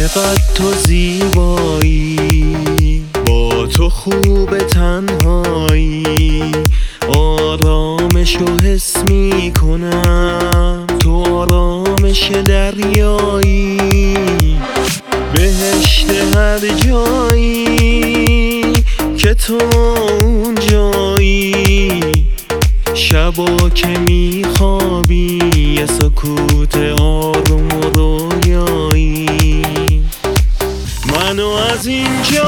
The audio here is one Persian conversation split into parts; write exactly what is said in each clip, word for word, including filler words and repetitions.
چقدر تو زیبایی، با تو خوب تنهایی، آرامشو حس می کنم، تو آرامش دریایی، بهشت هر جایی که تو اونجایی، شبا که میخوابی یه سکوت آروم و رویایی، منو از اینجا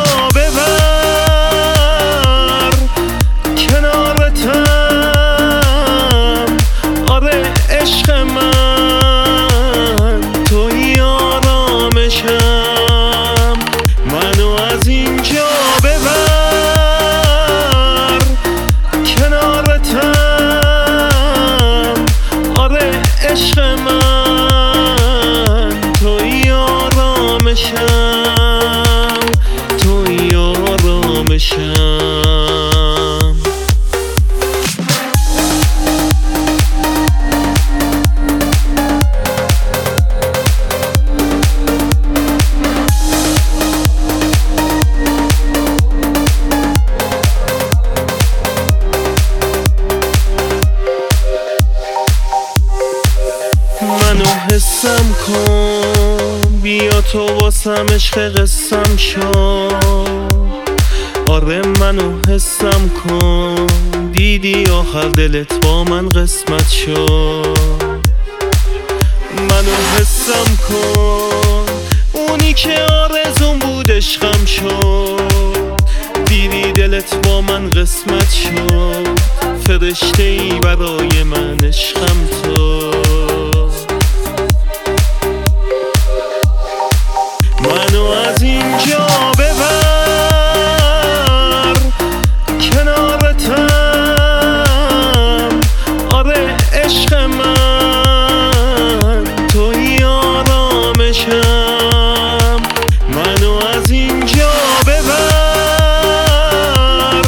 ببر کنارتم، آره عشق من توی آرامشم، منو از اینجا ببر کنارتم، آره عشق من توی آرامشم، توی آرامشم. منو حسم کن، بیا تو واسم عشق قسم شو، آره منو حسم کن، دیدی آخر دلت با من قسمت شو، منو حسم کن، اونی که آرزون بود عشقم شو، دیدی دلت با من قسمت شو، فرشته ای برای من عشقم تو، منو از اینجا ببر کنارتم، آره عشق من توی آرامشم، منو از اینجا ببر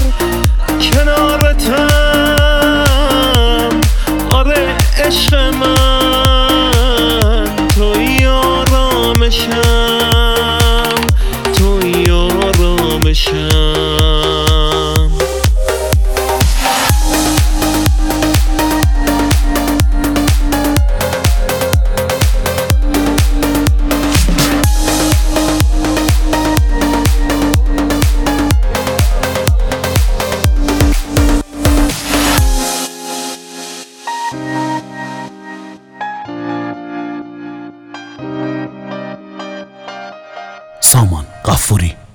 کنارتم، آره عشق من توی آرامشم، توی آرامشم. سامان غفوری.